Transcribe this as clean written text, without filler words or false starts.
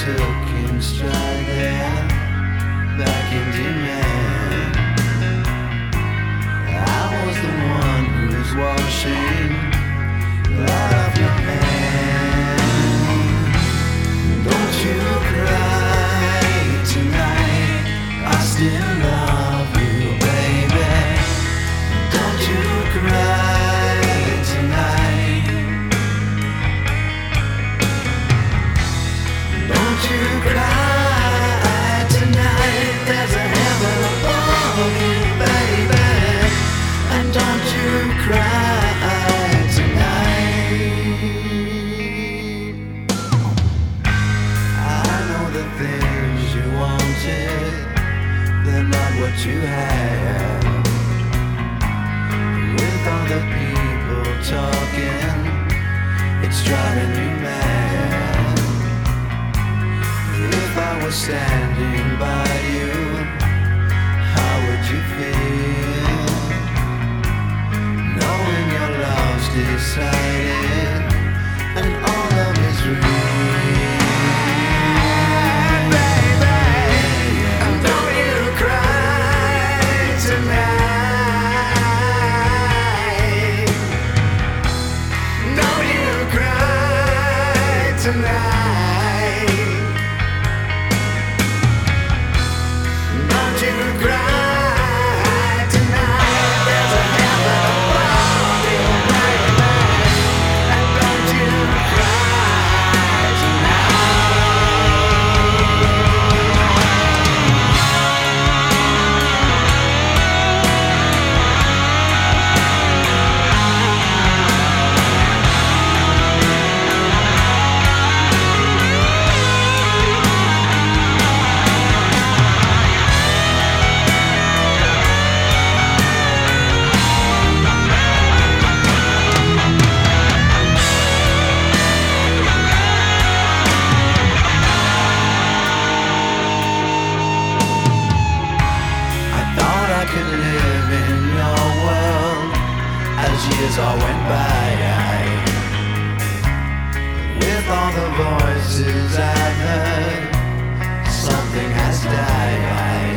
took in stride there, back in demand. I was the one who was washing blood off your hand. Don't you cry tonight, I still love you, baby. Don't you cry tonight. Don't you cry tonight, there's a heaven above you, baby. And don't you cry tonight. I know the things you wanted, they're not what you have. With all the people talking, it's driving you mad. If I was standing by you, how would you feel? Knowing your love's decided and all love is real. Baby, and don't you cry tonight. Don't you cry tonight. Don't you cry tonight, there's a heaven above you, baby. And don't you cry could live in your world as years all went by. With all the voices I've heard, something has died.